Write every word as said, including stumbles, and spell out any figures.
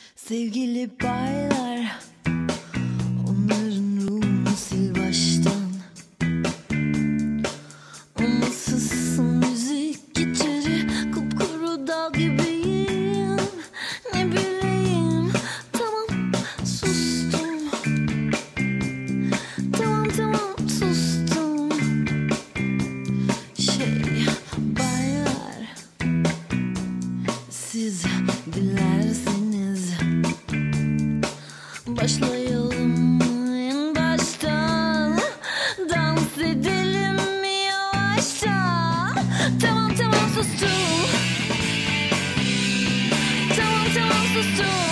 Sevgili baylar, onların ruhunu sil baştan. Umutsuzsun, müzik içeri, kupkuru dal gibiyim. Ne bileyim, tamam sustum. Tamam tamam sustum. Şey baylar, siz dilerseniz başlayalım en baştan. Dans edelim mi yavaşça? Tamam tamam sustum. Tamam tamam sustum.